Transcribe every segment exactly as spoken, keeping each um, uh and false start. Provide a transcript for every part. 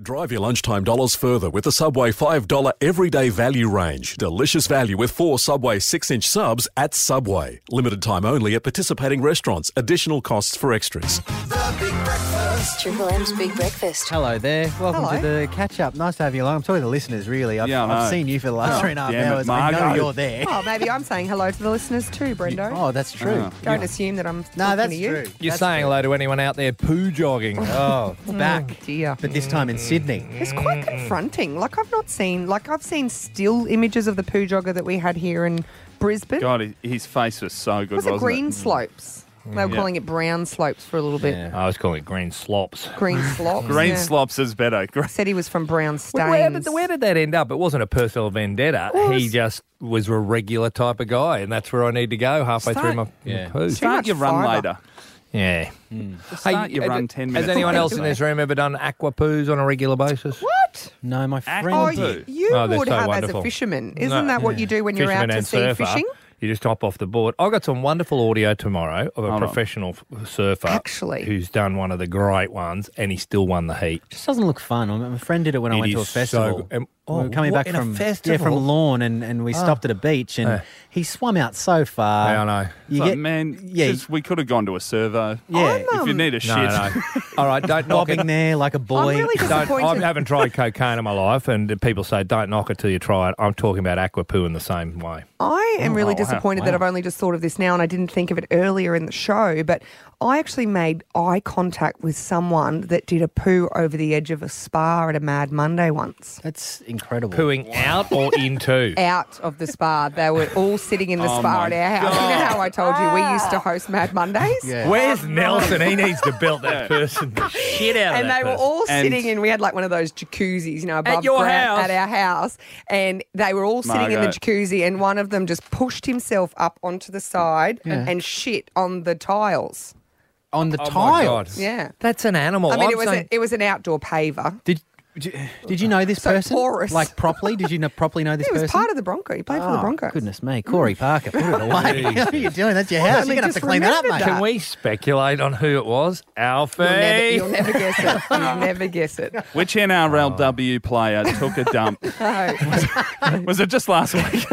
Drive your lunchtime dollars further with the Subway five dollars everyday value range. Delicious value with four Subway six inch subs at Subway. Limited time only at participating restaurants. Additional costs for extras. The Big Breakfast. Triple M's Big Breakfast. Hello there. Welcome Hello. to the catch-up. Nice to have you along. I'm talking to the listeners, really. I've, Yeah, I know. I've seen you for the last three and a half damn it, hours. I know Margot. you're there. Oh, maybe I'm saying hello to the listeners too, Brendo. Oh, that's true. Oh. Don't assume that I'm talking No, that's to you. true. You're That's saying true. hello to anyone out there poo jogging. Oh, It's back. Oh, dear. But this time in Sydney. It's quite confronting. Like, I've not seen, like, I've seen still images of the poo jogger that we had here in Brisbane. God, his- his face was so good, Was it wasn't green it? slopes? They were Yeah. calling it brown slopes for a little bit. Yeah. I was calling it green slops. Green slops. Green yeah. slops is better. Gre- Said he was from brown stains. Where did, where did that end up? It wasn't a personal vendetta. Well, he it's- just was a regular type of guy, and that's where I need to go halfway Start- through my, Yeah. my poo. Start much your run fibre. later. Yeah. Start your uh, run ten Has minutes anyone later, else in mate. this room ever done aqua poos on a regular basis? What? No, my Aqua friend. Oh, poo. you, you Oh, they're would so have wonderful. as a fisherman. Isn't No. that what you do when you're Fisherman out to and sea surfer. fishing? You just hop off the board. I got some wonderful audio tomorrow of a Hold on. professional f- surfer Actually. who's done one of the great ones, and he still won the heat. Just doesn't look fun. My my friend did it when I It went to a is so festival. good. Um, we oh, were coming what, back in a from festival? yeah from Lawn, and, and we stopped at a beach, and Uh. he swam out so far. Yeah, I know. You Like, get man, yeah, just- we could have gone to a servo. yeah, If you need a shit. No, no. All right, don't knock it. bobbing there like a boy. really Don't, disappointed. I haven't tried cocaine in my life, and people say don't knock it till you try it. I'm talking about aqua poo in the same way. I am really Oh, wow, disappointed that wow. I've only just thought of this now and I didn't think of it earlier in the show, but I actually made eye contact with someone that did a poo over the edge of a spa at a Mad Monday once. That's incredible. Pooing out or into? Out of the spa. They were all sitting in the Oh spa my at our house. You know how I told you we used to host Mad Mondays? Yeah. Where's Nelson? He needs to belt that person the shit out of And that they were person. all And- sitting in, we had like one of those jacuzzis, you know, above your ground house? at our house. And they were all sitting in the Margot. jacuzzi and one of them just pushed himself up onto the side Yeah. and shit on the tiles. On the Oh my God. tiles. Yeah. That's an animal. I mean, I'm it was saying- a, it was an outdoor paver. Did, did you- did you know this So person? porous. Like properly? Did you know, properly know this He was person? part of the Bronco. He played for the Oh, Broncos. Goodness me, Corey Parker, put it away. what are you doing? That's your house. only You're going to have to just clean that up, remembered mate. that. Can we speculate on who it was? Alfie. You'll never, you'll never guess it. You'll never guess it. Which N R L W player took a dump? No. Was it just last week?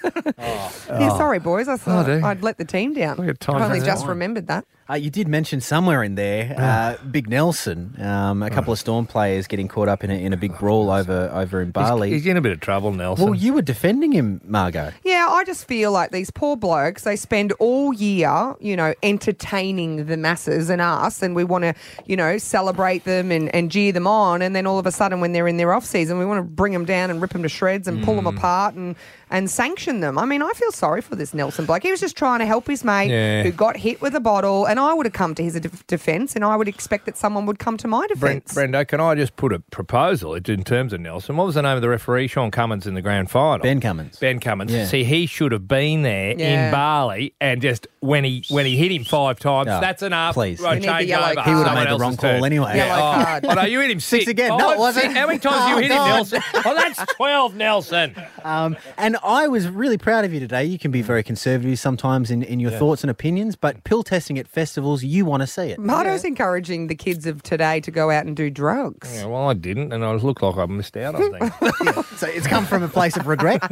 Yeah, sorry, boys. I thought Oh, dear. I'd let the team down. Look at time I've only for just that one. remembered that. Uh, you did mention somewhere in there, uh, Big Nelson, um, a couple of Storm players getting caught up in a, in a big brawl over over in Bali. He's, he's in a bit of trouble, Nelson. well, you were defending him, Margot. Yeah, I just feel like these poor blokes, they spend all year, you know, entertaining the masses and us, and we want to, you know, celebrate them and, and jeer them on, and then all of a sudden when they're in their off-season, we want to bring them down and rip them to shreds and pull them apart and, and sanction them. I mean, I feel sorry for this Nelson bloke. He was just trying to help his mate Yeah. who got hit with a bottle, and I would have come to his def- defence, and I would expect that someone would come to my Brent, defence. Brendo, can I just put a proposal in terms of Nelson? What was the name of the referee? Sean Cummins in the grand final. Ben Cummins. Ben Cummins. Yeah. See, he should have been there Yeah. in Bali and just when he when he hit him five times, Oh, that's enough. please. Right, You need the change yellow over. card. He would have Someone made the wrong else's call turn. anyway. Yeah. Yellow oh, card. oh, no, you hit him six. again. Oh, No, it wasn't. six. How many times Oh, you hit him, God. Nelson? Oh, that's twelve, Nelson. Um, and I was really proud of you today. You can be very conservative sometimes in, in your thoughts and opinions, but pill testing at festivals, you want to see it. Marto's encouraging the kids of today to go out and do drugs. Yeah, well, I didn't, and I looked like I missed out on things. So it's come from a place of regret.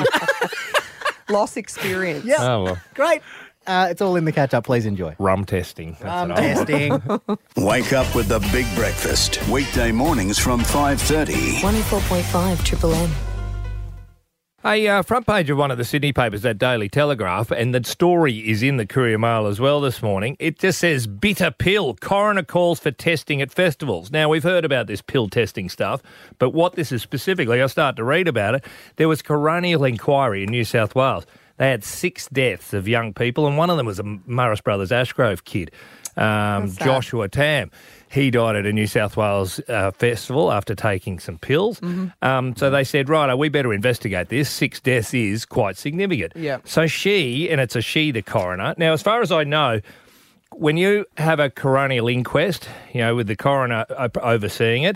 Loss experience. Yeah. Oh, well, Great. Uh, it's all in the catch-up. Please enjoy. rum testing. That's Um, what I want. testing. Wake up with the Big Breakfast. Weekday mornings from five thirty. one oh four point five Triple M. A uh, front page of one of the Sydney papers, that Daily Telegraph, and the story is in the Courier Mail as well this morning. It just says, bitter pill, coroner calls for testing at festivals. Now, we've heard about this pill testing stuff, but what this is specifically, I start to read about it, there was coronial inquiry in New South Wales. They had six deaths of young people, and one of them was a Morris Brothers Ashgrove kid, um, What's that? Joshua Tam. He died at a New South Wales uh, festival after taking some pills. Mm-hmm. Um, so they said, right, we better investigate this. Six deaths is quite significant. Yeah. So she, and it's a she, the coroner. Now, as far as I know, when you have a coronial inquest, you know, with the coroner op- overseeing it,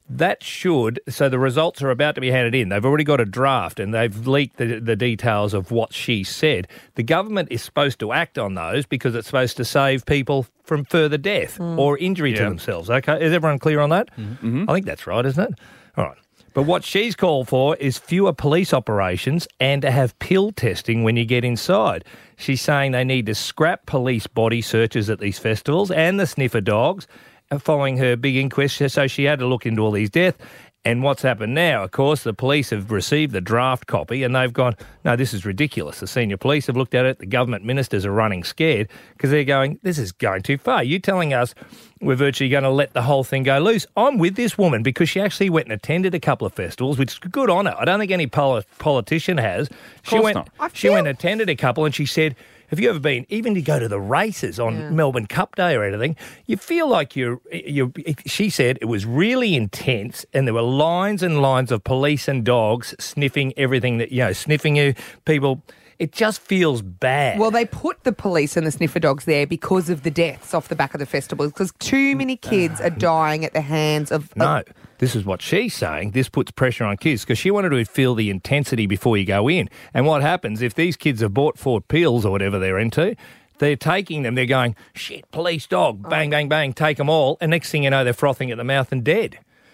That should, so the results are about to be handed in. They've already got a draft and they've leaked the, the details of what she said. The government is supposed to act on those because it's supposed to save people from further death mm. or injury yeah. to themselves. Okay, is everyone clear on that? Mm-hmm. I think that's right, isn't it? All right. But what she's called for is fewer police operations and to have pill testing when you get inside. She's saying they need to scrap police body searches at these festivals and the sniffer dogs following her big inquest. So she had to look into all these deaths. And what's happened now, of course, the police have received the draft copy and they've gone, no, this is ridiculous. The senior police have looked at it. The government ministers are running scared because they're going, this is going too far. You're telling us we're virtually going to let the whole thing go loose. I'm with this woman because she actually went and attended a couple of festivals, which is good on her. I don't think any poli- politician has. She went, not. she went and attended a couple and she said, have you ever been, even to go to the races on yeah. Melbourne Cup Day or anything, you feel like you're, you're, she said it was really intense and there were lines and lines of police and dogs sniffing everything that, you know, sniffing you, people. It just feels bad. Well, they put the police and the sniffer dogs there because of the deaths off the back of the festival, because too many kids are dying at the hands of... No, of, this is what she's saying. This puts pressure on kids because she wanted to feel the intensity before you go in. And what happens if these kids have bought four pills or whatever they're into, they're taking them, they're going, shit, police dog, bang, bang, bang, take them all. And next thing you know, they're frothing at the mouth and dead.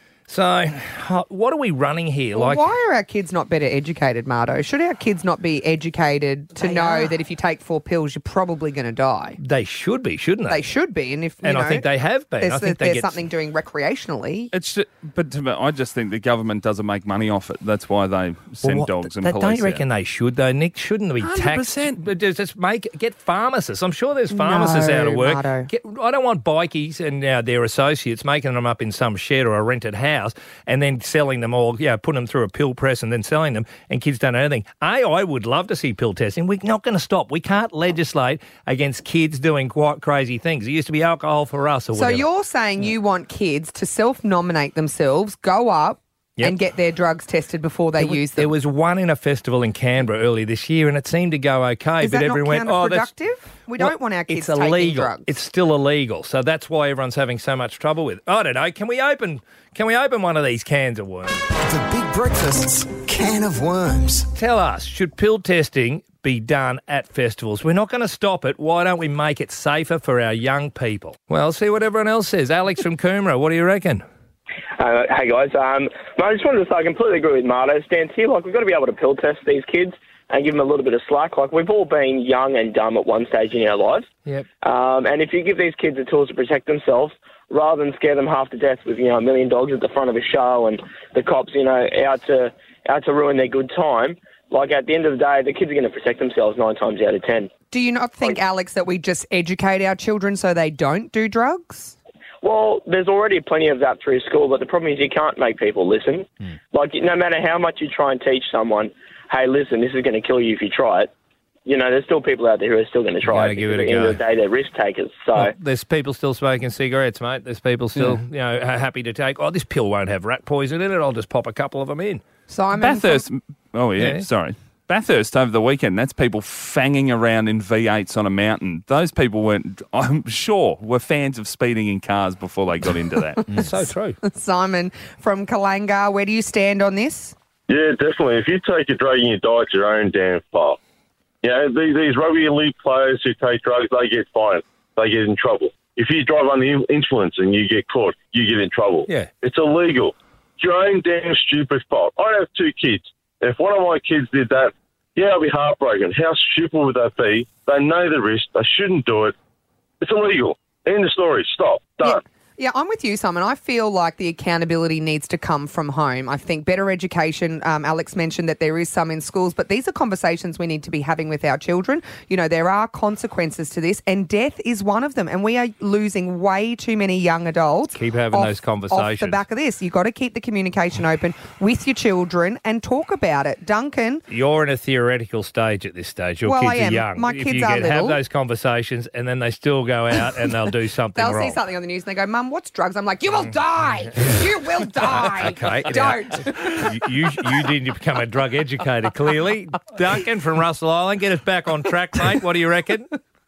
So, what are we running here? Well, like, why are our kids not better educated, Mardo? Should our kids not be educated to They know are. that if you take four pills, you're probably going to die? they should be, shouldn't they? They should be, and if you And know, I think they have been. There's, I think they there's get something doing recreationally. It's ju- but to me, I just think the government doesn't make money off it. That's why they send Well, what- dogs and they, police Don't you reckon out. they should, though, Nick? Shouldn't they be one hundred taxed? percent. But just just make get pharmacists. I'm sure there's pharmacists No, out of work. Mardo. Get, I don't want bikies and uh, their associates making them up in some shed or a rented house and then selling them all, you know, putting them through a pill press and then selling them, and kids don't know anything. A, I would love to see pill testing. We're not going to stop. We can't legislate against kids doing quite crazy things. It used to be alcohol for us or So whatever. you're saying you want kids to self-nominate themselves, go up Yep. and get their drugs tested before they There was, use them? there was one in a festival in Canberra earlier this year, and it seemed to go okay. Is but that everyone not went, "Oh, that's counterproductive? We Well, don't want our kids it's taking illegal. drugs. It's still illegal, so that's why everyone's having so much trouble with it. I don't know. Can we open? Can we open one of these cans of worms? The Big Breakfast's can of worms. Tell us, should pill testing be done at festivals? We're not going to stop it. Why don't we make it safer for our young people? Well, see what everyone else says. Alex from Coomera, what do you reckon? Uh, hey guys, um, I just wanted to say I completely agree with Marto's stance here. Like, we've got to be able to pill test these kids and give them a little bit of slack. Like, we've all been young and dumb at one stage in our lives. Yep. Um, and if you give these kids the tools to protect themselves, rather than scare them half to death with, you know, a million dogs at the front of a show and the cops, you know, out to out to ruin their good time, like, at the end of the day, the kids are going to protect themselves nine times out of ten. Do you not think, Alex, that we just educate our children so they don't do drugs? Well, there's already plenty of that through school, but the problem is you can't make people listen. Mm. Like, no matter how much you try and teach someone, hey, listen, this is going to kill you if you try it, you know, there's still people out there who are still going to try it. Give it a at the end go. of the day, they're risk takers. So Well, there's people still smoking cigarettes, mate. There's people still, you know, ha- happy to take, oh, this pill won't have rat poison in it. I'll just pop a couple of them in. Simon, Bathurst. Oh, yeah, Yeah. sorry. Bathurst over the weekend, that's people fanging around in V eights on a mountain. Those people weren't, I'm sure, were fans of speeding in cars before they got into that. It's so true. Simon from Kalanga, where do you stand on this? Yeah, definitely. If you take a drug and you die, it's your own damn fault. You know, these, these rugby league players who take drugs, they get fined. They get in trouble. If you drive under the influence and you get caught, you get in trouble. Yeah. It's illegal. It's your own damn stupid fault. I have two kids. If one of my kids did that, yeah, I'd be heartbroken. How stupid would that be? They know the risk. They shouldn't do it. It's illegal. End of story. Stop. Done. Yeah. Yeah, I'm with you, Simon. I feel like the accountability needs to come from home. I think better education, um, Alex mentioned that there is some in schools, but these are conversations we need to be having with our children. You know, there are consequences to this, and death is one of them. And we are losing way too many young adults. Keep having off, those off conversations. the back of this. You've got to keep the communication open with your children and talk about it. Duncan. You're in a theoretical stage at this stage. Your Well, kids I am. are young. My if kids you are get, little. have those conversations and then they still go out and they'll do something They'll wrong. see something on the news and they go, Mum, what's drugs? I'm like, you will die. You will die. Okay. Don't. you, you you need to become a drug educator, clearly. Duncan from Russell Island, get us back on track, mate. What do you reckon?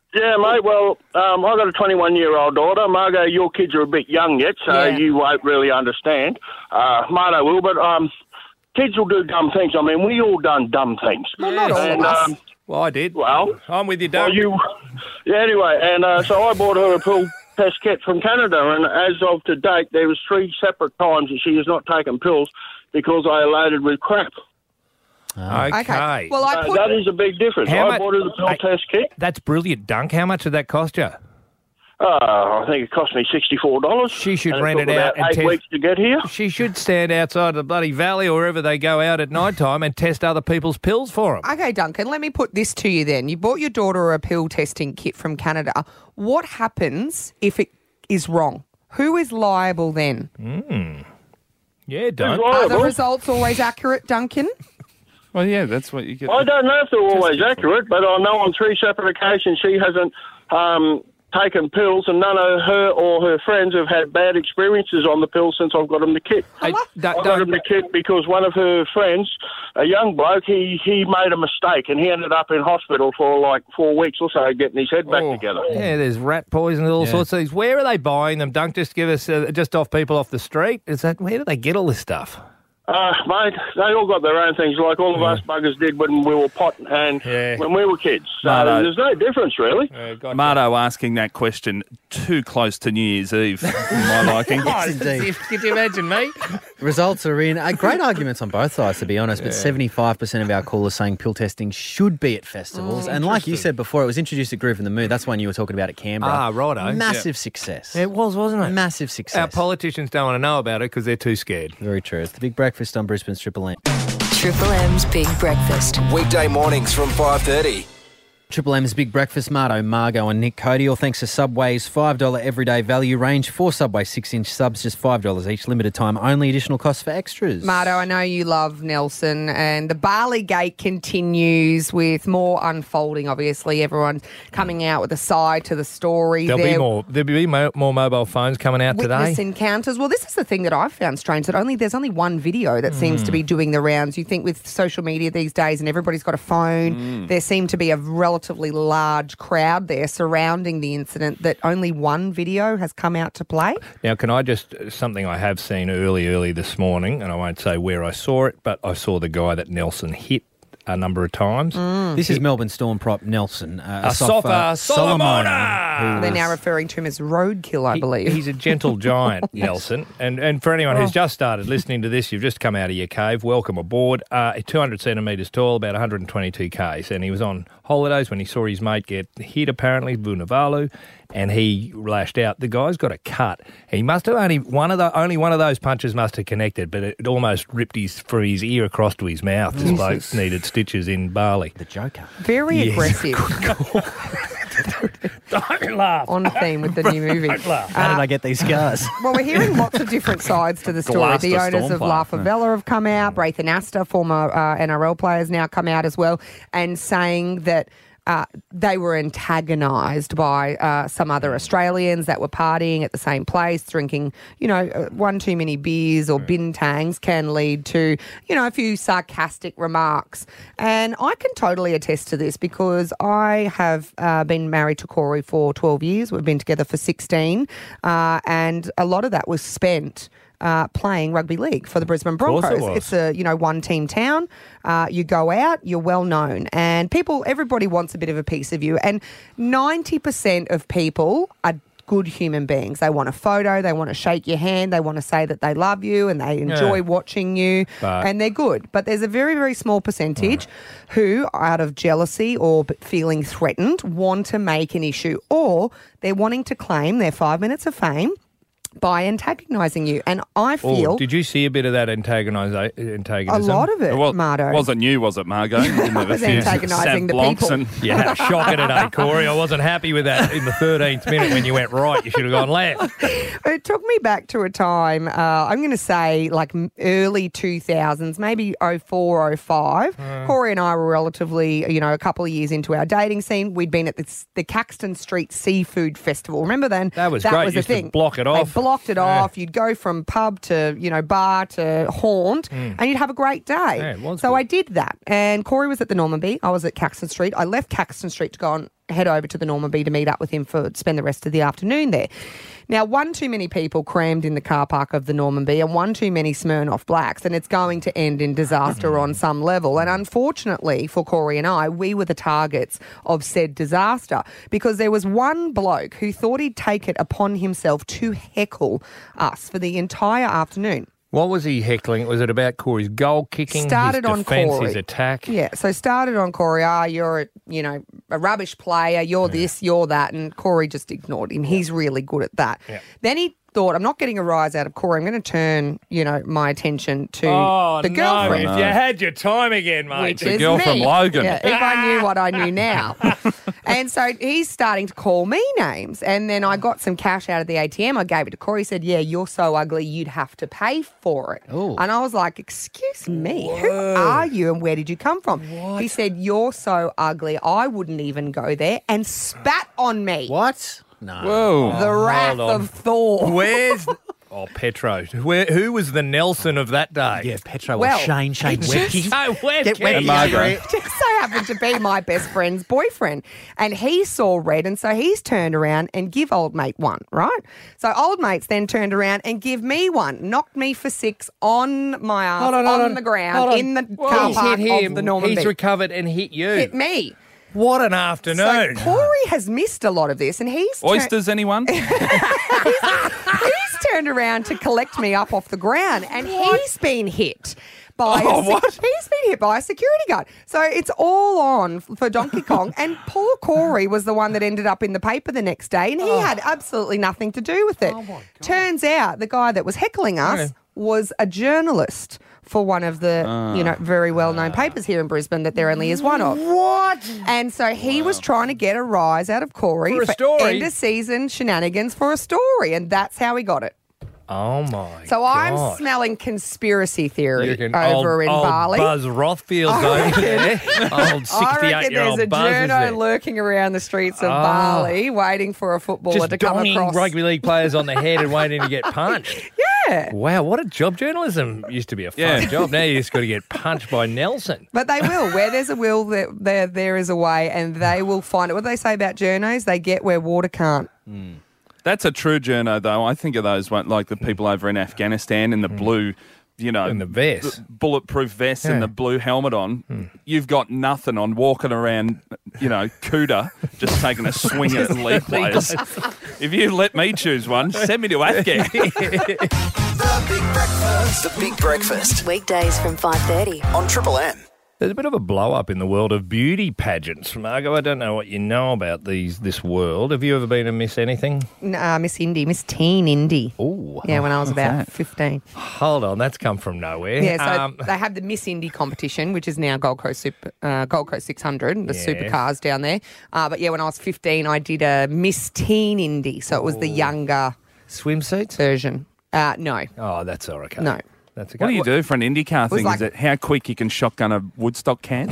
Yeah, mate. Well, um, I've got a twenty-one-year-old daughter. Margot, your kids are a bit young yet, so Yeah. you won't really understand. Uh, Marto will, but um, kids will do dumb things. I mean, we all done dumb things. Well, not all and, of us. Um, Well, I did. well, I'm with you, well, Doug. you. Yeah. Anyway, and uh, so I bought her a pill test kit from Canada, and as of to date, there was three separate times that she has not taken pills because I loaded with crap. Okay. Okay. Well, I Uh, put that is a big difference. How I much- bought her the pill Hey. test kit. That's brilliant, Dunk. How much did that cost you? Uh, I think it cost me sixty-four dollars. She should and rent took it out about and eight test- weeks to get here. She should stand outside the bloody valley or wherever they go out at night time and test other people's pills for them. Okay, Duncan, let me put this to you then. You bought your daughter a pill testing kit from Canada. What happens if it is wrong? Who is liable then? Yeah, Dunk. Who's Are the liable? results always accurate, Duncan? Well, yeah, that's what you get. I don't know if they're always Just- accurate, but I know on three separate occasions she hasn't um, taken pills, and none of her or her friends have had bad experiences on the pills since I've got them the kit. Hey, I Dunk, got him Dunk, the kit because one of her friends, a young bloke, he, he made a mistake and he ended up in hospital for like four weeks or so getting his head back Oh, together. yeah, there's rat poison and all Yeah. sorts of things. Where are they buying them, Dunk? Just give us, uh, just off people off the street? Is that, where do they get all this stuff? Uh, mate, they all got their own things, like all of us buggers did when we were pot and Yeah. when we were kids. So No, no. there's no difference, really. Uh, gotcha. Marto asking that question too close to New Year's Eve, my liking. Yes, indeed. Could you imagine me? Results are in. Uh, great arguments on both sides, to be honest, but seventy-five percent of our callers saying pill testing should be at festivals. and like you said before, it was introduced at Groove in the Mood. That's one you were talking about at Canberra. Ah, righto. Massive success. It was, wasn't it? Massive success. Our politicians don't want to know about it because they're too scared. Very true. It's the Big Breakfast on Brisbane's Triple M. Triple M's Big Breakfast. Weekday mornings from five thirty. Triple M's Big Breakfast, Marto, Margot and Nick Cody. All thanks to Subway's five dollars everyday value range. Four Subway six-inch subs, just five dollars each. Limited time only. Additional costs for extras. Marto, I know you love Nelson, and the Barley Gate continues with more unfolding, obviously. Everyone's coming out with a side to the story. There'll There- be more. There'll be mo- more mobile phones coming out Witness today. encounters. Well, this is the thing that I've found strange, that only there's only one video that seems Hmm. to be doing the rounds. You think with social media these days and everybody's got a phone, Hmm. there seemed to be a relatively large crowd there surrounding the incident, that only one video has come out to play. Now, can I just, something I have seen early, early this morning, and I won't say where I saw it, but I saw the guy that Nelson hit a number of times. This is Melbourne Storm prop Nelson. Uh, Asafa Solomona. who They're was- now referring to him as Roadkill, I He- believe. He's a gentle giant, Nelson. And and for anyone Oh. who's just started listening to this, you've just come out of your cave, welcome aboard. Uh, two hundred centimetres tall, about one hundred twenty-two kays. And he was on holidays when he saw his mate get hit, apparently, Vunivalu, and he lashed out. The guy's got a cut. He must have only, one of the, only one of those punches must have connected, but it almost ripped his, from his ear across to his mouth. This bloke needed stitches in Bali. The Joker. Very Yes. aggressive. Don't laugh. On theme with the new movie. Don't laugh. How did I get these scars? Well, we're hearing lots of different sides to the story. Glass The the owners Storm of player. La Favela have come out. Braithen Astor, former uh, N R L players, now come out as well, and saying that uh, they were antagonised by uh, some other Australians that were partying at the same place, drinking, you know, uh, one too many beers or bintangs can lead to, you know, a few sarcastic remarks. And I can totally attest to this because I have uh, been married to Corey for twelve years. We've been together for sixteen. Uh, and a lot of that was spent Uh, playing rugby league for the Brisbane course it Broncos. was. It's a, you know, one team town. Uh, you go out, you're well known, and people, everybody wants a bit of a piece of you. And ninety percent of people are good human beings. They want a photo, they want to shake your hand, they want to say that they love you and they enjoy Yeah. watching you, But- and they're good. But there's a very, very small percentage who, out of jealousy or b- feeling threatened, want to make an issue, or they're wanting to claim their five minutes of fame by antagonising you. And I feel Oh, did you see a bit of that antagonisa- a antagonism? lot of it, Well, Marto. wasn't you, was it, Margot? You didn't have a was few antagonising the Sav Blancs people. and- You had a shock at it, eh, Corey? I wasn't happy with that in the thirteenth minute when you went right. You should have gone left. It took me back to a time, uh, I'm going to say like m- early two thousands, maybe oh four, oh five. Corey and I were relatively, you know, a couple of years into our dating scene. We'd been at this, the Caxton Street Seafood Festival. Remember then? That was great. was Used a to thing. block it off. They blocked it Yeah. off. You'd go from pub to, you know, bar to haunt and you'd have a great day. Yeah, it was so good. I did that. And Corey was at the Normanby. I was at Caxton Street. I left Caxton Street to go on head over to the Norman B to meet up with him for spend the rest of the afternoon there. Now, one too many people crammed in the car park of the Norman B and one too many Smirnoff Blacks, and it's going to end in disaster on some level. And unfortunately for Corey and I, we were the targets of said disaster because there was one bloke who thought he'd take it upon himself to heckle us for the entire afternoon. What was he heckling? Was it about Corey's goal kicking, Started his on defence, Corey. his attack? Yeah, so started on Corey. Ah, you're, a, you know, a rubbish player. You're this, you're that. And Corey just ignored him. He's really good at that. Yeah. Then he thought, I'm not getting a rise out of Corey. I'm going to turn, you know, my attention to Oh, the girlfriend. no. If you had your time again, mate. Which The is girl me. from Logan. Yeah, if I knew what I knew now. And so he's starting to call me names. And then I got some cash out of the A T M. I gave it to Corey. He said, yeah, you're so ugly, you'd have to pay for it. Ooh. And I was like, excuse me, who are you and where did you come from? He said, you're so ugly, I wouldn't even go there, and spat on me. What? No. Whoa. The wrath on. of Thor. Where's... Oh, Petro. Where, who was the Nelson of that day? Yeah, Petro Well, or Shane, Shane it Webke. just- So where Get can Webke, you- Margot. Margaret. Just so happened to be my best friend's boyfriend. And he saw red, and so he's turned around and give old mate one, right? So old mate's then turned around and give me one, knocked me for six on my ass, Hold on, on, hold on. the ground, Hold on. in the Well, car he's park hit him. of the Norman He's B. recovered and hit you. Hit me. What an So afternoon. Corey has missed a lot of this, and he's tur- Oysters, anyone? he's turned around to collect me up off the ground, and he's been hit by Oh, a sec- what? he's been hit by a security guard. So it's all on for Donkey Kong, and poor Corey was the one that ended up in the paper the next day, and he Oh. had absolutely nothing to do with it. Turns out the guy that was heckling us Okay. was a journalist for one of the Ah. you know very well known papers here in Brisbane that there only is one of. What? And so he was trying to get a rise out of Corey For a story? end of season shenanigans for a story, and that's how he got it. Oh, my So God. I'm smelling conspiracy theory You can- over old, in old Bali. Buzz Rothfield's over there. Old I reckon sixty-eight-year-old there's a Buzz is journo there. lurking around the streets of Oh. Bali waiting for a footballer Just to come donning across. rugby league players on the head and waiting to get punched. Yeah. Wow, what a job. Journalism used to be a fun Yeah. job. Now you just got to get punched by Nelson. But they will. Where there's a will, there, there there is a way, and they will find it. What do they say about journos? They get where water can't. That's a true journo, though. I think of those one, like the people over in Afghanistan in the blue, you know, In the vest. b- bulletproof vest and Yeah. the blue helmet on. You've got nothing on, walking around, you know, Cuda, just taking a swing at league players. If you let me choose one, send me to Afghan. The Big Breakfast. The Big Breakfast Weekdays from five thirty. on Triple M. There's a bit of a blow up in the world of beauty pageants. Margot, I don't know what you know about these this world. Have you ever been to Miss anything? Uh, Miss Indy, Miss Teen Indy. Oh, Yeah, when I was about that? fifteen. hold on, that's come from nowhere. Yeah, so Um, they have the Miss Indy competition, which is now Gold Coast Super, uh, Gold Coast six hundred, the Yes. supercars down there. Uh, but yeah, when I was fifteen, I did a Miss Teen Indy, so it was the younger swimsuits? version. Uh, no, Oh, that's all okay. no. That's okay. What do you do for an IndyCar was thing? like- Is it how quick you can shotgun a Woodstock can?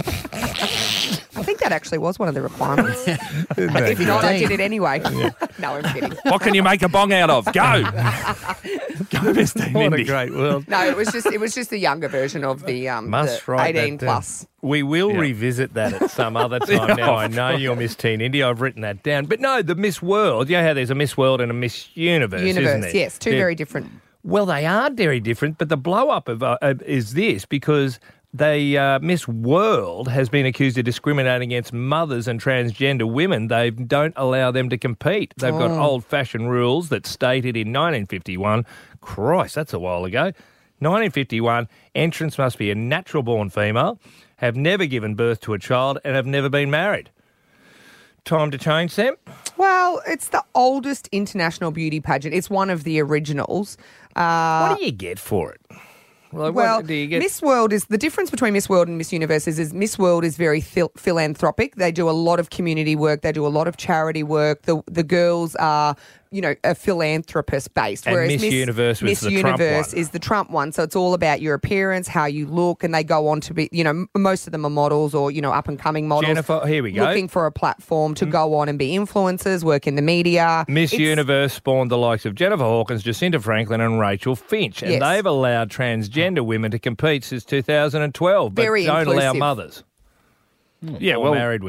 I think that actually was one of the requirements. If not, I did it anyway. No, I'm kidding. What can you make a bong out of? Go! Go, Mister What a Indy. great world. No, it was just it was just the younger version of the um Must the write eighteen that down. plus. We will Yeah. revisit that at some other time. Now I know you're Miss Teen India. I've written that down. But no, the Miss World. You know how there's a Miss World and a Miss Universe, isn't Universe, there? yes, two They're- very different. Well, they are very different, but the blow up of uh, uh, is this because they uh, Miss World has been accused of discriminating against mothers and transgender women. They don't allow them to compete. They've got Oh. old-fashioned rules that stated in nineteen fifty-one. Christ, that's a while ago. nineteen fifty-one, entrants must be a natural-born female, have never given birth to a child, and have never been married. Time to change, Sam? Well, it's the oldest international beauty pageant. It's one of the originals. Uh, What do you get for it? Like, well, what do you get? Miss World is the difference between Miss World and Miss Universe is, is Miss World is very phil- philanthropic. They do a lot of community work. They do a lot of charity work. The the girls are, you know, a philanthropist based. And Miss Universe was Miss the Trump Universe one. is the Trump one. So it's all about your appearance, how you look, and they go on to be, you know, m- most of them are models or you know up and coming models. Jennifer, here we go. Looking for a platform to go on and be influencers, work in the media. Miss It's- Universe spawned the likes of Jennifer Hawkins, Jacinta Franklin and Rachel Finch. And Yes. they've allowed transgender women to compete since two thousand twelve, but Very don't allow inclusive. mothers Yeah, or well, married women.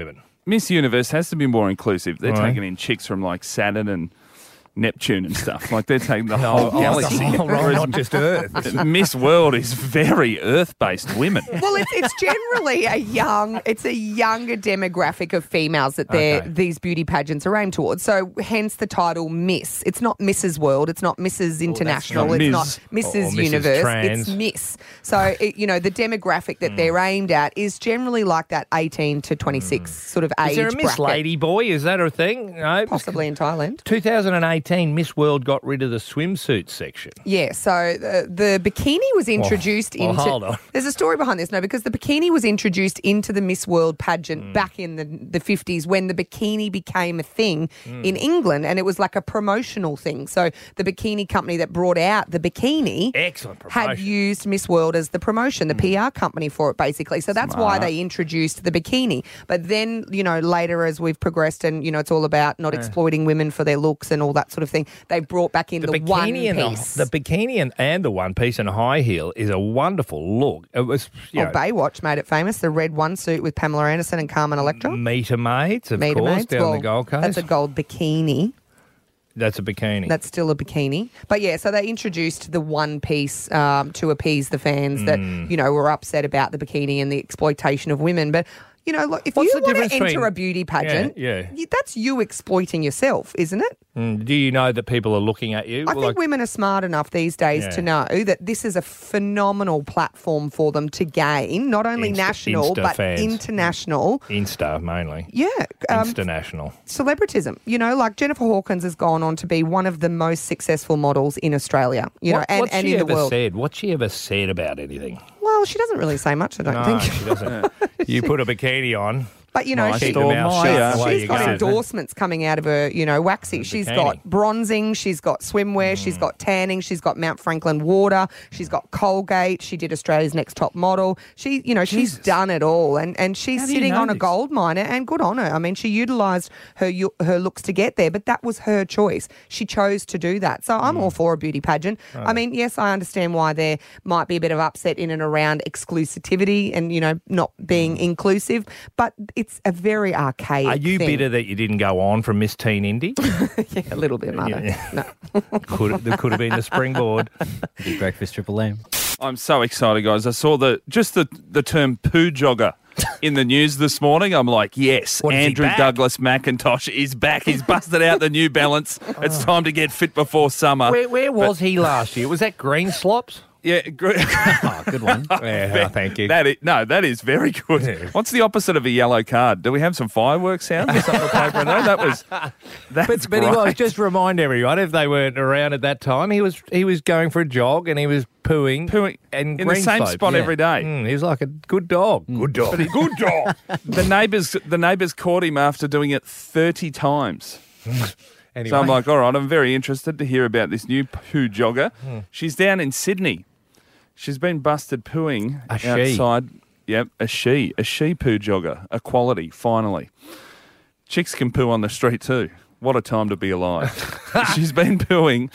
Miss Universe has to be more inclusive. They're Right. taking in chicks from like Saturn and Neptune and stuff. Like they're taking the No, whole oh, galaxy. oh, right, not just Earth. Miss World is very Earth-based women. Well, it's, it's generally a young, it's a younger demographic of females that they're, Okay. these beauty pageants are aimed towards. So hence the title Miss. It's not Missus World. It's not Missus International. not it's Miz. not Missus Or- or Missus Universe. Trans. It's Miss. So, it, you know, the demographic that they're aimed at is generally like that eighteen to twenty-six sort of age Is there a Miss bracket. Lady Boy? Is that a thing? No. Possibly in Thailand. two thousand eighteen, Miss World got rid of the swimsuit section. Yeah, so the, the bikini was introduced well, into. hold on. There's a story behind this, no, because the bikini was introduced into the Miss World pageant Mm. back in the, the fifties when the bikini became a thing Mm. in England, and it was like a promotional thing. So the bikini company that brought out the bikini Excellent had promotion. used Miss World as the promotion, the P R company for it, basically. So that's why Smart. they introduced the bikini. But then, you know, later as we've progressed and, you know, it's all about not exploiting women for their looks and all that sort of thing, they brought back in the, The one bikini and piece. the, the bikini and, and the one piece and high heel is a wonderful look. It was, you Oh, know, Baywatch made it famous. The red one suit with Pamela Anderson and Carmen Electra. Meter Maids, of Meter course, Maids. down Well, the Gold Coast. That's a gold bikini. That's a bikini. That's still a bikini. But yeah, so they introduced the one piece um, to appease the fans that, Mm. you know, were upset about the bikini and the exploitation of women. But, you know, look, if What's you the want to difference enter between- a beauty pageant, Yeah, yeah. you- that's you exploiting yourself, isn't it? Mm, do you know that people are looking at you? I Well, think like- women are smart enough these days Yeah. to know that this is a phenomenal platform for them to gain, not only Insta- national, Insta but fans. international. Insta mainly. Yeah. Um, International. celebritism. You know, like Jennifer Hawkins has gone on to be one of the most successful models in Australia, you know, What- and, what's and she in the ever world. said? What's she ever said about anything? Well, she doesn't really say much, I don't no, think. she doesn't. You put a bikini on. But, you know, Nice she, store, mouth Maya. shut, away she's you got go. endorsements coming out of her, you know, waxy. She's bikini. got bronzing, she's got swimwear, Mm. she's got tanning, she's got Mount Franklin water, she's got Colgate, she did Australia's Next Top Model. She, you know, she's Jesus. done it all, and, and she's How do you sitting know on a this? gold mine, and good on her. I mean, she utilised her u- her looks to get there, but that was her choice. She chose to do that. So I'm Mm. all for a beauty pageant. I mean, yes, I understand why there might be a bit of upset in and around exclusivity and, you know, not being inclusive, but it's a very archaic Are you thing. bitter that you didn't go on from Miss Teen Indie? Yeah, a little bit, mother. Yeah. No. could, there could have been the springboard. Big Breakfast Triple M. I'm so excited, guys. I saw the just the, the term poo jogger in the news this morning. I'm like, yes, What, is he Andrew back? Douglas McIntosh is back. He's busted out the New Balance. It's time to get fit before summer. Where, where was he last year? Was that Green Slops? Yeah, gr- Oh, good one. Yeah, thank you. That is, no, that is very good. Yeah. What's the opposite of a yellow card? Do we have some fireworks sounds or something? Paper? No, that was that's But, but he great. was, just remind everyone, if they weren't around at that time, he was he was going for a jog and he was pooing, Pooing and in the green same slopes, spot yeah. every day. Mm, he was like a good dog. Good dog. But he- good dog. The neighbours, the neighbours caught him after doing it thirty times. Anyway. So I'm like, all right, I'm very interested to hear about this new poo jogger. Hmm. She's down in Sydney. She's been busted pooing A she. outside. Yep, a she, a she poo jogger, equality, finally. Chicks can poo on the street too. What a time to be alive. She's been pooing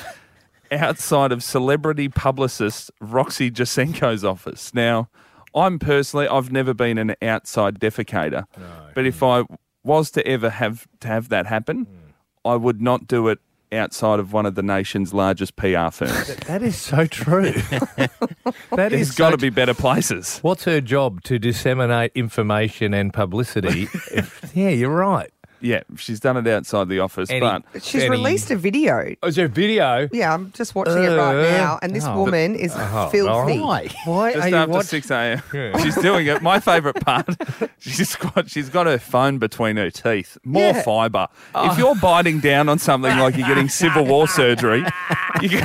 outside of celebrity publicist Roxy Jasenko's office. Now, I'm personally, I've never been an outside defecator, but if I was to ever have to have that happen, I would not do it outside of one of the nation's largest P R firms. That is so true. that There's is got to so be better places. What's her job? To disseminate information and publicity? If- yeah, you're right. Yeah, she's done it outside the office, Any- but She's Any- released a video. Oh, is there a video? Yeah, I'm just watching it right Uh, now, and this oh. woman is Oh, filthy. Why? Why just are you after watching? six a.m. Yeah. She's doing it. My favourite part, she's got, she's got her phone between her teeth. More Yeah. fibre. If you're biting down on something like you're getting Civil War surgery, you can,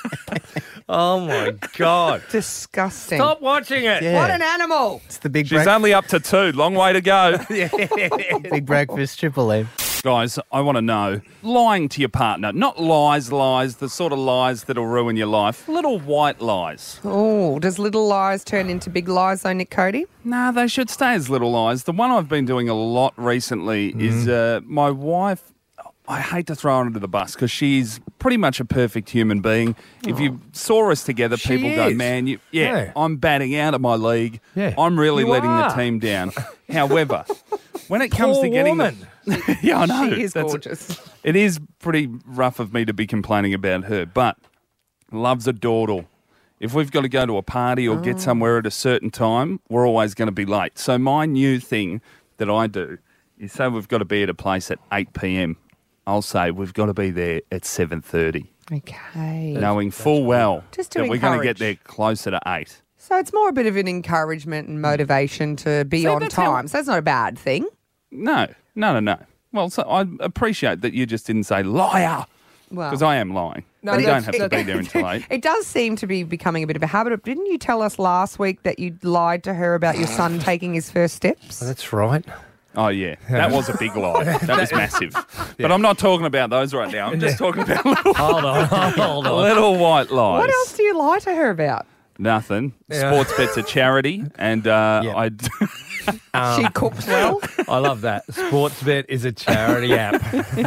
Oh my God! Disgusting. Stop watching it. Yeah. What an animal. It's the Big, she's break- only up to two. Long way to go. Big Breakfast Triple M. Guys, I want to know, lying to your partner, not lies, lies, the sort of lies that'll ruin your life, little white lies. Oh, does little lies turn into big lies, though, Nick Cody? Nah, they should stay as little lies. The one I've been doing a lot recently is uh, my wife. I hate to throw her under the bus because she's pretty much a perfect human being. If you saw us together, She people go, is. man, you, yeah, Yeah. I'm batting out of my league. Yeah. I'm really You letting are. the team down. However, when it comes Poor to getting woman. The, yeah, I know. She is That's- gorgeous. It is pretty rough of me to be complaining about her, but loves a dawdle. If we've got to go to a party or get somewhere at a certain time, we're always going to be late. So my new thing that I do is say we've got to be at a place at eight p.m. I'll say we've got to be there at seven thirty, Okay. knowing full well Just to that we're going to get encourage. there closer to eight. So it's more a bit of an encouragement and motivation to be See, on that's how- time. So that's not a bad thing. No, no, no, no. Well, so I appreciate that you just didn't say liar, Well, because I am lying. No, we it- don't have to it- be there until eight. It does seem to be becoming a bit of a habit. Didn't you tell us last week that you lied to her about your son taking his first steps? That's right. Oh, yeah. That was a big lie. That was massive. But I'm not talking about those right now. I'm just talking about little, Hold on, hold on. little white lies. What else do you lie to her about? Nothing. Yeah. Sports bet's a charity, and uh, Yeah. I. Um, She cooks well. I love that. Sportsbet is a charity app.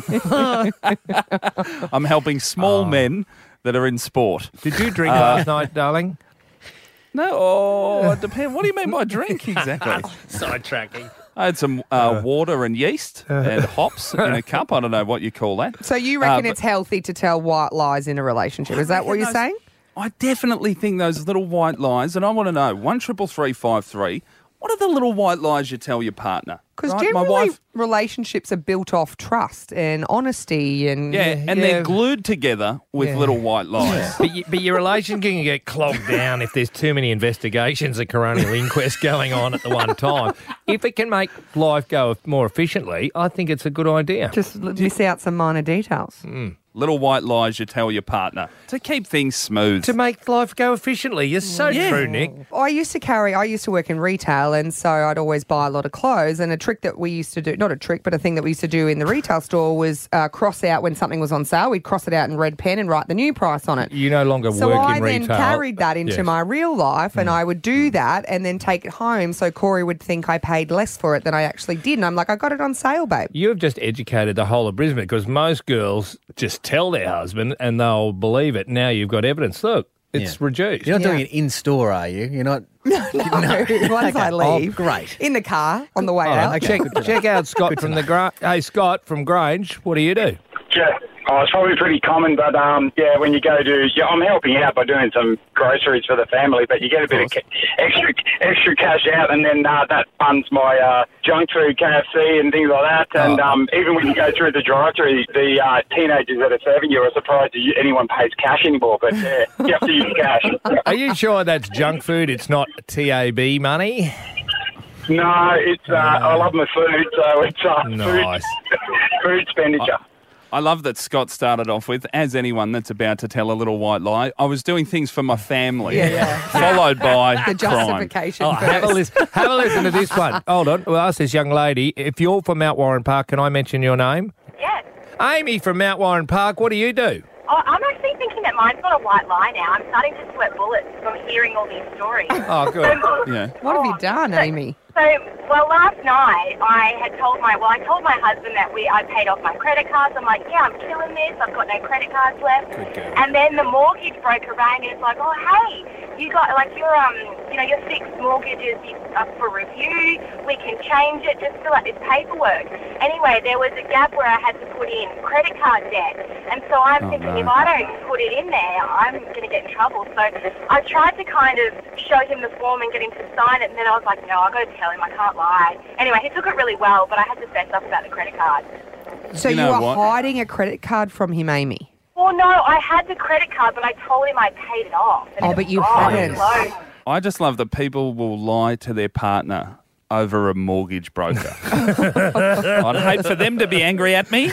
I'm helping small Oh. men that are in sport. Did you drink last night, darling? No, oh, it depends. What do you mean by drink exactly? Sidetracking. I had some uh, water and yeast and hops in a cup. I don't know what you call that. So you reckon Uh, it's healthy to tell white lies in a relationship? Is that what you're those- saying? I definitely think those little white lies, and I want to know one triple three five three. What are the little white lies you tell your partner? Because Right? generally, my wife, relationships are built off trust and honesty and yeah, and Yeah. they're glued together with Yeah. little white lies. But, y- but your relation can get clogged down if there's too many investigations and coronial inquests going on at the one time. If it can make life go more efficiently, I think it's a good idea. just l- miss out some minor details. Little white lies you tell your partner to keep things smooth. To make life go efficiently. You're so Yeah. true, Nick. I used to carry, I used to work in retail, and so I'd always buy a lot of clothes. And a trick that we used to do, not a trick, but a thing that we used to do in the retail store was uh, cross out when something was on sale. We'd cross it out in red pen and write the new price on it. You no longer So work I in then retail. carried that into Yes. my real life, and I would do that and then take it home so Corey would think I paid less for it than I actually did. And I'm like, I got it on sale, babe. You have just educated the whole of Brisbane because most girls just tell their husband and they'll believe it. Now you've got evidence. Look, it's Yeah. reduced. You're not doing Yeah. it in store, are you? You're not. No, once I Oh, leave. great. In the car on the way Oh, out. check, check out Scott from the Gra- Hey, Scott from Grange. What do you do? Yeah. Oh, it's probably pretty common, but um, yeah, when you go to, yeah, I'm helping out by doing some groceries for the family, but you get a bit of, ca- extra extra cash out, and then uh, that funds my uh, junk food, K F C, and things like that. And Oh. um, even when you go through the drive-through, the uh, teenagers that are serving you are surprised that you, anyone pays cash anymore. But yeah, you have to use cash. Are you sure that's junk food? It's not T A B money? No, it's uh, I love my food, so it's uh, Nice. food, food expenditure. I love that Scott started off with, as anyone that's about to tell a little white lie, I was doing things for my family. Yeah, yeah. Followed by The crime. justification Oh, have a, first. listen, have a listen to this one. Hold on. We'll ask this young lady. If you're from Mount Warren Park, can I mention your name? Yes. Amy from Mount Warren Park. What do you do? Oh, I'm actually thinking that mine's not a white lie now. I'm starting to sweat bullets from hearing all these stories. Oh, good. Yeah. What have you done, Amy? So, well, last night I had told my, well, I told my husband that we, I paid off my credit cards. I'm like, yeah, I'm killing this. I've got no credit cards left. Good girl. And then the mortgage broker rang and it's like, oh, hey, you got, like, your, um, you know, your fixed mortgage is up for review. We can change it. Just fill out this paperwork. Anyway, there was a gap where I had to put in credit card debt. And so I'm Oh, thinking, no. if I don't put it in there, I'm going to get in trouble. So I tried to kind of show him the form and get him to sign it. And then I was like, no, I've got to tell him. I can't lie. Anyway, he took it really well, but I had to fess up about the credit card. So You you, know were what? hiding a credit card from him, Amy? Well, no, I had the credit card, but I told him I paid it off. and Oh, it but was you gone. hadn't. So- I just love that people will lie to their partner over a mortgage broker. I'd hate for them to be angry at me.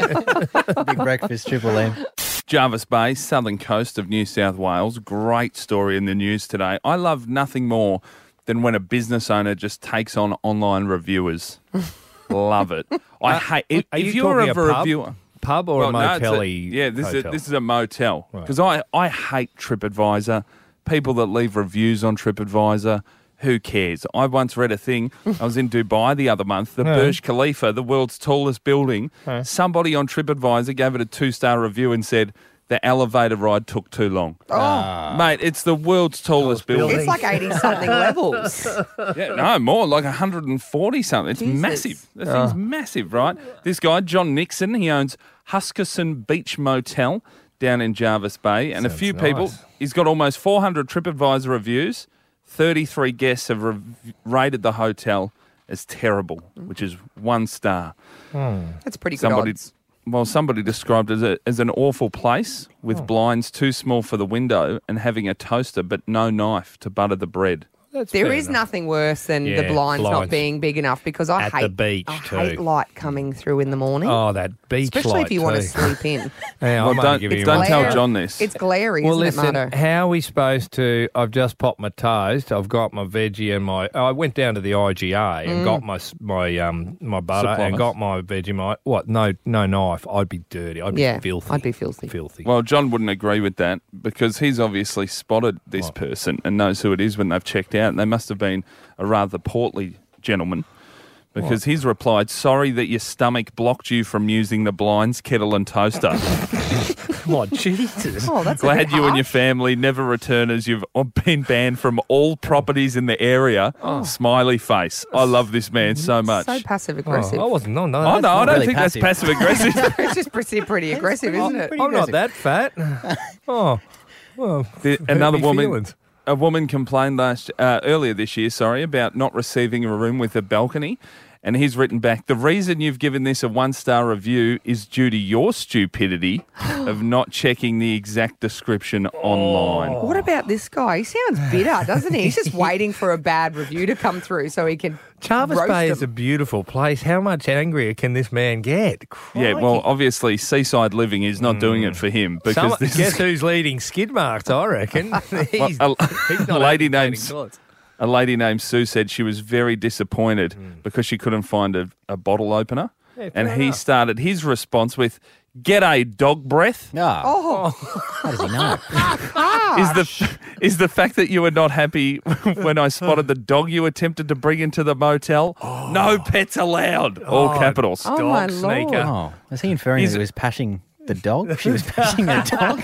Big breakfast, Triple M. Jarvis Bay, southern coast of New South Wales. Great story in the news today. I love nothing more than when a business owner just takes on online reviewers. Love it. I hate if, Are you if you're talking a a pub? reviewer. Pub or Well, a no, it's a- motel-y yeah, this is hotel? a, this is a motel Right. because I I hate TripAdvisor. People that leave reviews on TripAdvisor. Who cares? I once read a thing. I was in Dubai the other month. The Yeah. Burj Khalifa, the world's tallest building. Yeah. Somebody on TripAdvisor gave it a two-star review and said, the elevator ride took too long. Oh. Mate, it's the world's tallest building. It's like eighty-something levels. Yeah, no, more, like one hundred forty something. It's Jesus. massive. The Oh. thing's massive, right? This guy, John Nixon, he owns Huskerson Beach Motel down in Jarvis Bay. And a Sounds few nice. people, he's got almost four hundred TripAdvisor reviews. thirty-three guests have rev- rated the hotel as terrible, which is one star. That's pretty good Somebody, odds. well, somebody described it as, a, as an awful place with Oh. blinds too small for the window and having a toaster but no knife to butter the bread. That's There fair is enough. nothing worse than the Yeah, blinds, not blinds. being big enough because I At the hate beach I too. hate light coming through in the morning. Oh, that beach Especially light if you want to too. sleep in. Yeah, I Well, might don't- give it's you don't one. tell Glare- John this. It's glary, Well, isn't listen, it, Mardo? how are we supposed to? I've just popped my toast. I've got my veggie and my. I went down to the I G A and Mm. got my s- my um my butter Supplies. and got my Vegemite. What? No, no knife. I'd be dirty. I'd be Yeah, filthy. I'd be filthy. Filthy. Well, John wouldn't agree with that because he's obviously spotted this What? person and knows who it is when they've checked out. And they must have been a rather portly gentleman because he's replied, "Sorry that your stomach blocked you from using the blinds, kettle and toaster. Oh, Jesus. Oh, that's a Glad bit you and your harsh. family never return as you've been banned from all properties in the area." Smiley face. I love this man so much. So passive Oh, aggressive. I wasn't. No, no. Oh, that's no, I not- don't really think passive. that's passive aggressive. it's just pretty, pretty aggressive, isn't it? I'm not that fat. Oh, well. The- hurt another me woman, feelings. a woman complained last uh, earlier this year, sorry, about not receiving a room with a balcony, and he's written back, "The reason you've given this a one-star review is due to your stupidity of not checking the exact description online." What about this guy? He sounds bitter, doesn't he? He's just waiting for a bad review to come through so he can Jarvis roast Bay him. is a beautiful place. How much angrier can this man get? Yeah, well, Crikey. obviously, seaside living is not doing it for him because Some, this guess is who's leading skid marks, I reckon. he's, a, he's a not lady advocating named thoughts. a lady named Sue said she was very disappointed Hmm. because she couldn't find a, a bottle opener, Yeah, and fair he enough. started his response with, "G'day, dog breath." Ah, Oh, how does he know? Is the is the fact that you were not happy when I spotted the dog you attempted to bring into the motel? No pets allowed. All Oh, capitals. Oh, Dog my sneaker. Oh, was he inferring He's- that he was pashing the dog? She was pashing the dog?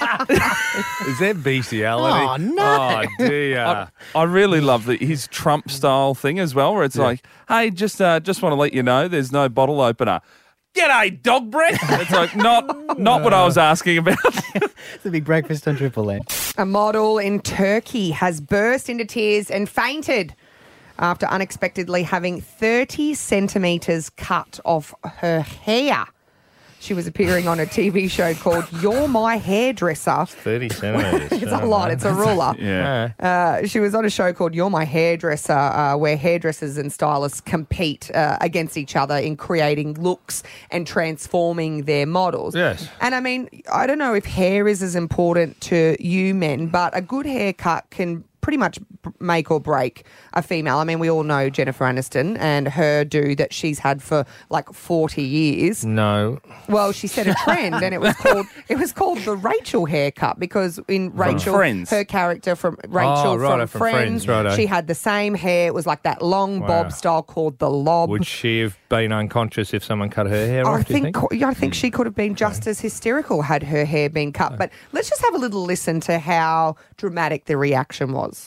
Is that bestiality? Oh, no. Oh, dear. I, I really love the, his Trump style thing as well, where it's like, "Hey, just uh, just want to let you know, there's no bottle opener." G'day, dog breath. It's like not not what I was asking about. It's a big breakfast on Triple M. a model in Turkey has burst into tears and fainted after unexpectedly having thirty centimetres cut off her hair. She was appearing on a T V show called You're My Hairdresser. thirty centimetres. It's a lot. It's a ruler. Yeah. Uh, she was on a show called You're My Hairdresser, uh, where hairdressers and stylists compete uh, against each other in creating looks and transforming their models. Yes. And I mean, I don't know if hair is as important to you men, but a good haircut can pretty much b- make or break a female. I mean, we all know Jennifer Aniston and her do that she's had for like forty years. No. Well, she set a trend, and it was called it was called the Rachel haircut because in Rachel, Friends. her character from Rachel Oh, righto, from, from Friends, Friends, righto. she had the same hair. It was like that long Wow. bob style called the lob. Would she have been unconscious if someone cut her hair I off, do you think, think? yeah, I think she could have been just as hysterical had her hair been cut. But let's just have a little listen to how dramatic the reaction was.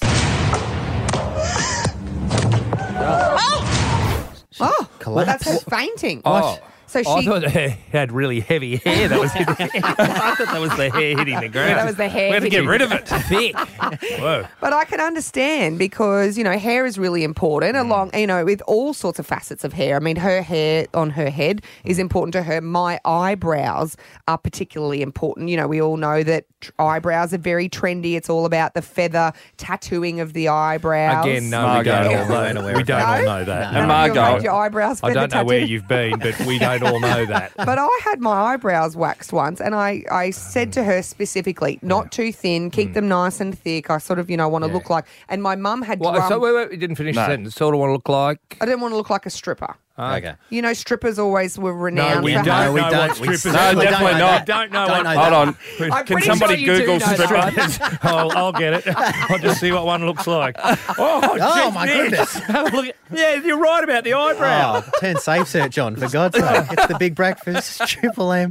Oh, well, that's her fainting. Oh. So I she. thought he had really heavy hair. That was hitting, I thought that was the hair hitting the ground. Yeah, that was the hair We had to get hitting- rid of it. Thick. Whoa. But I can understand because, you know, hair is really important along, you know, with all sorts of facets of hair. I mean, her hair on her head is important to her. My eyebrows are particularly important. You know, we all know that tr- eyebrows are very trendy. It's all about the feather tattooing of the eyebrows. Again, no, Margot. we don't Yeah. all know. We don't No? all know that. And None of you Margot- made your eyebrows I feather don't know where tattooed? you've been, but we don't all know that. But I had my eyebrows waxed once, and I, I said to her specifically, not too thin, keep them nice and thick. I sort of, you know, want to Yeah. look like. And my mum had Well, drum. so wait, wait, you didn't finish No. the sentence. Sort of want to look like. I didn't want to look like a stripper. Okay. You know, strippers always were No, renowned we for don't having- we know don't. what We strippers No, are. certainly definitely don't not. I don't know Don't what. know Hold on. I'm Can pretty somebody sure you do Google know that. strippers? I'll, I'll get it. I'll just see what one looks like. Oh, Oh, geez, my yes. goodness. Have a look at- yeah, you're right about the eyebrow. Oh, turn safe search on, for God's sake. It's the big breakfast, Triple M.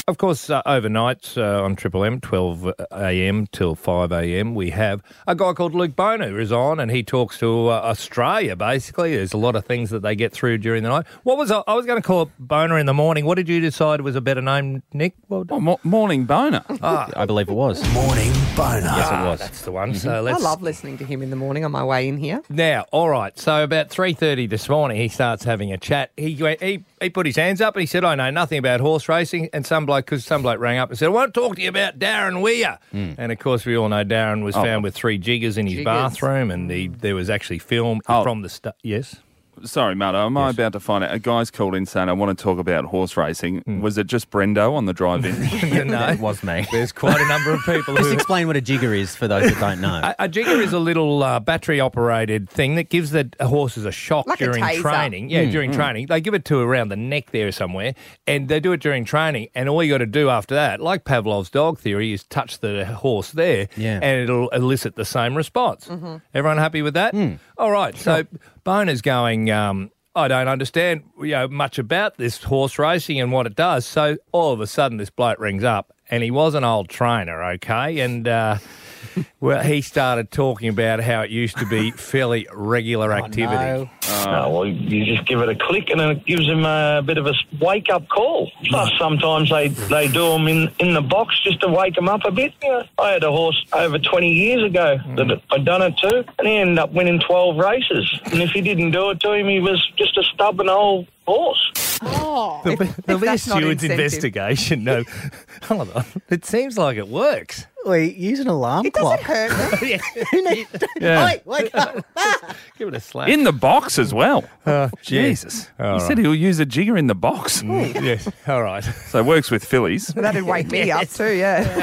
Of course, uh, overnights uh, on Triple M, twelve a.m. till five a.m, we have a guy called Luke Boner who is on, and he talks to uh, Australia, basically. There's a lot of things that they get through during the night. What was I, I was going to call it Boner in the morning. What did you decide was a better name, Nick? Well done. Oh, mo- morning Boner. Ah, I believe it was. Morning Boner. Yes, it was. That's the one. Mm-hmm. So let's... I love listening to him in the morning on my way in here. Now, all right, so about three thirty this morning, he starts having a chat. He went, he he put his hands up and he said, I know nothing about horse racing. And some bloke, because some bloke rang up and said, I want to talk to you about Darren Weir. Mm. And, of course, we all know Darren was oh. found with three jiggers in his Jiggers. bathroom, and he, there was actually film Oh. from the start. Yes? Sorry, Marto, am I Yes. about to find out? A guy's called in saying, I want to talk about horse racing. Was it just Brendo on the drive-in? No, It was me. there's quite a number of people Just who... explain what a jigger is for those that don't know. A, a jigger is a little uh, battery-operated thing that gives the horses a shock Like a during taser. training. Yeah, Mm, during training. They give it to around the neck there somewhere, and they do it during training, and all you got to do after that, like Pavlov's dog theory, is touch the horse there, Yeah. and it'll elicit the same response. Mm-hmm. Everyone happy with that? All right, so Boner's going... Um, I don't understand, you know, much about this horse racing and what it does. So all of a sudden, this bloke rings up, and he was an old trainer, okay, and uh, well, he started talking about how it used to be fairly regular activity. no. Oh, well, you just give it a click and then it gives them a bit of a wake-up call. Plus, sometimes they, they do them in, in the box just to wake them up a bit. You know, I had a horse over twenty years ago that I'd done it to, and he ended up winning twelve races. And if he didn't do it to him, he was just a stubborn old horse. Oh, There'll be, if- there'll if be a that's not steward's incentive. investigation. No, hold on. It seems like it works. Wait, use an alarm It clock. doesn't hurt me. Yeah. Wait, wake up. Give it a slap. In the box as well. Uh, Jesus. All He said he'll use a jigger in the box. yes. All right. So it works with fillies. That'd wake me up too, yeah.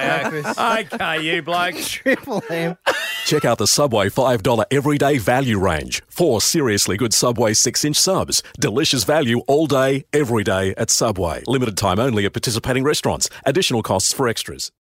okay, okay, you bloke. Triple M. Check out the Subway five dollars everyday value range. Four seriously good Subway six inch subs. Delicious value all day, every day at Subway. Limited time only at participating restaurants. Additional costs for extras.